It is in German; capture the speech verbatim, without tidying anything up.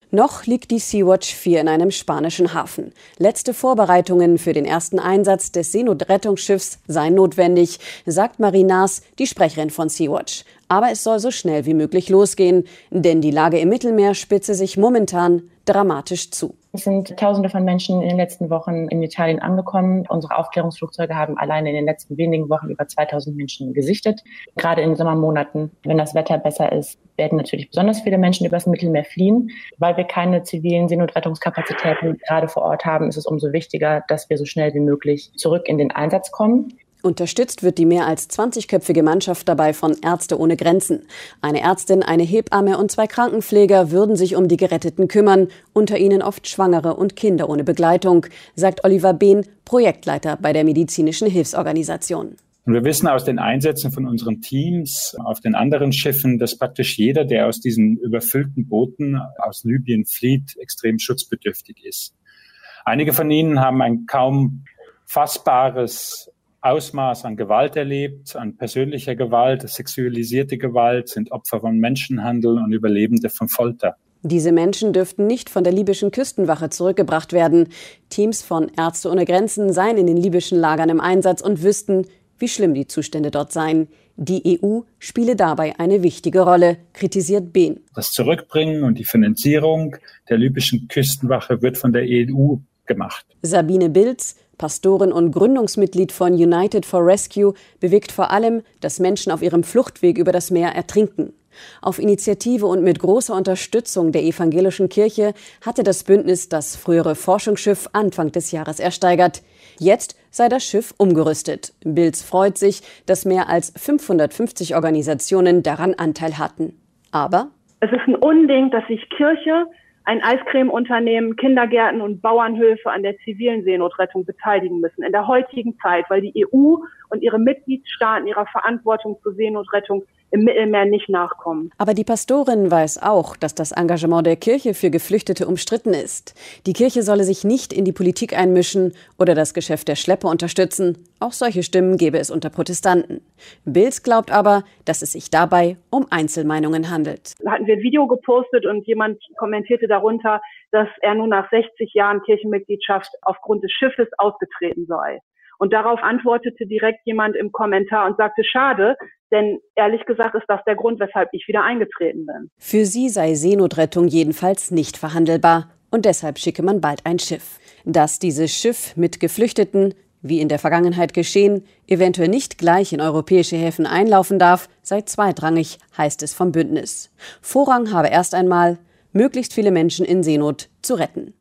Noch liegt die Sea-Watch vier in einem spanischen Hafen. Letzte Vorbereitungen für den ersten Einsatz des Seenotrettungsschiffs seien notwendig, sagt Marie Naas, die Sprecherin von Sea-Watch. Aber es soll so schnell wie möglich losgehen, denn die Lage im Mittelmeer spitze sich momentan dramatisch zu. Es sind Tausende von Menschen in den letzten Wochen in Italien angekommen. Unsere Aufklärungsflugzeuge haben alleine in den letzten wenigen Wochen über zweitausend Menschen gesichtet. Gerade in Sommermonaten, wenn das Wetter besser ist, werden natürlich besonders viele Menschen übers Mittelmeer fliehen. Weil wir keine zivilen Seenotrettungskapazitäten gerade vor Ort haben, ist es umso wichtiger, dass wir so schnell wie möglich zurück in den Einsatz kommen. Unterstützt wird die mehr als zwanzigköpfige Mannschaft dabei von Ärzte ohne Grenzen. Eine Ärztin, eine Hebamme und zwei Krankenpfleger würden sich um die Geretteten kümmern, unter ihnen oft Schwangere und Kinder ohne Begleitung, sagt Oliver Behn, Projektleiter bei der medizinischen Hilfsorganisation. Und wir wissen aus den Einsätzen von unseren Teams auf den anderen Schiffen, dass praktisch jeder, der aus diesen überfüllten Booten aus Libyen flieht, extrem schutzbedürftig ist. Einige von ihnen haben ein kaum fassbares Ausmaß an Gewalt erlebt, an persönlicher Gewalt, sexualisierte Gewalt, sind Opfer von Menschenhandel und Überlebende von Folter. Diese Menschen dürften nicht von der libyschen Küstenwache zurückgebracht werden. Teams von Ärzte ohne Grenzen seien in den libyschen Lagern im Einsatz und wüssten, wie schlimm die Zustände dort seien. Die E U spiele dabei eine wichtige Rolle, kritisiert Behn. Das Zurückbringen und die Finanzierung der libyschen Küstenwache wird von der E U gemacht. Sabine Bilz, Pastorin und Gründungsmitglied von United for Rescue, bewegt vor allem, dass Menschen auf ihrem Fluchtweg über das Meer ertrinken. Auf Initiative und mit großer Unterstützung der evangelischen Kirche hatte das Bündnis das frühere Forschungsschiff Anfang des Jahres ersteigert. Jetzt sei das Schiff umgerüstet. Bilz freut sich, dass mehr als fünfhundertfünfzig Organisationen daran Anteil hatten. Aber es ist ein Unding, dass sich Kirche, ein Eiscremeunternehmen, Kindergärten und Bauernhöfe an der zivilen Seenotrettung beteiligen müssen in der heutigen Zeit, weil die E U und ihre Mitgliedstaaten ihrer Verantwortung zur Seenotrettung im Mittelmeer nicht nachkommen. Aber die Pastorin weiß auch, dass das Engagement der Kirche für Geflüchtete umstritten ist. Die Kirche solle sich nicht in die Politik einmischen oder das Geschäft der Schlepper unterstützen. Auch solche Stimmen gäbe es unter Protestanten. Bilz glaubt aber, dass es sich dabei um Einzelmeinungen handelt. Da hatten wir ein Video gepostet und jemand kommentierte darunter, dass er nun nach sechzig Jahren Kirchenmitgliedschaft aufgrund des Schiffes ausgetreten sei. Und darauf antwortete direkt jemand im Kommentar und sagte, schade, denn ehrlich gesagt ist das der Grund, weshalb ich wieder eingetreten bin. Für sie sei Seenotrettung jedenfalls nicht verhandelbar und deshalb schicke man bald ein Schiff. Dass dieses Schiff mit Geflüchteten, wie in der Vergangenheit geschehen, eventuell nicht gleich in europäische Häfen einlaufen darf, sei zweitrangig, heißt es vom Bündnis. Vorrang habe erst einmal, möglichst viele Menschen in Seenot zu retten.